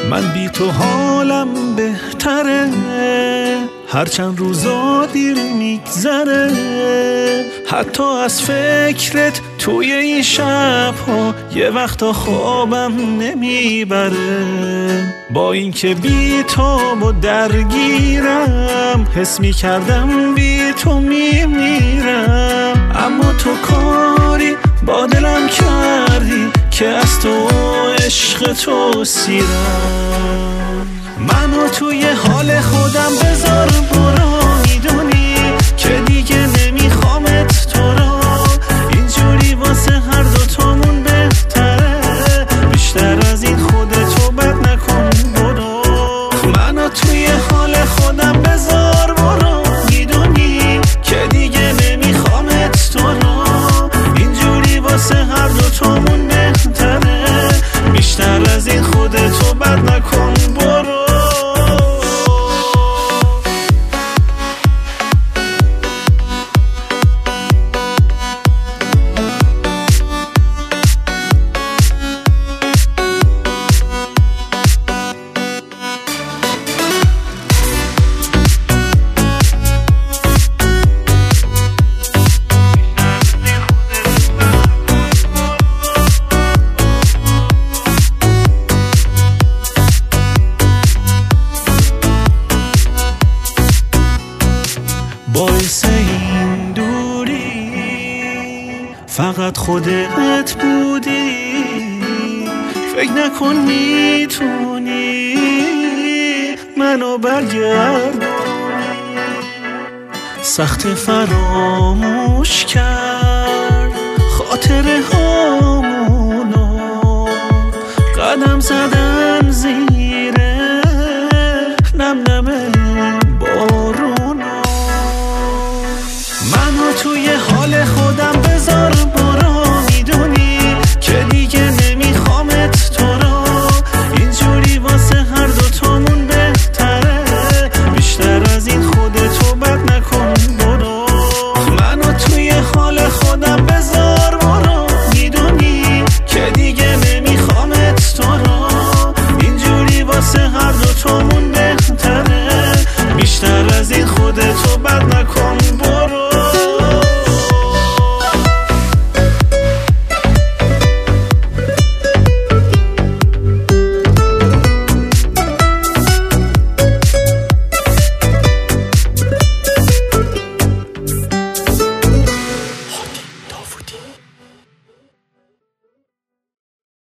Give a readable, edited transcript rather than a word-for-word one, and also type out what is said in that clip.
من بی تو حالم بهتره، هرچند روزا دیر میگذره، حتی از فکرت توی این شبها یه وقتا خوابم نمیبره. با اینکه بی تو و درگیرم، حس میکردم بی تو میمیرم، اما تو کاری با دلم کردی که از تو عشق تو سیرم. منو توی حال خودم بذار برو، میدونی که دیگه نمیخوامت تو رو، اینجوری واسه هر دوتامون بهتره، بیشتر از این خودتو بد نکن برو. منو توی حال خودم بذار برو، میدونی که دیگه نمیخوامت تو رو، اینجوری واسه هر دوتامون بهتره، بیشتر از این خودتو بد نکن برو. باعث این دوری فقط خودت بودی، فکر نکن میتونی منو برگردونی. سخت فراموش کرد خاطره هامونو، قدم زد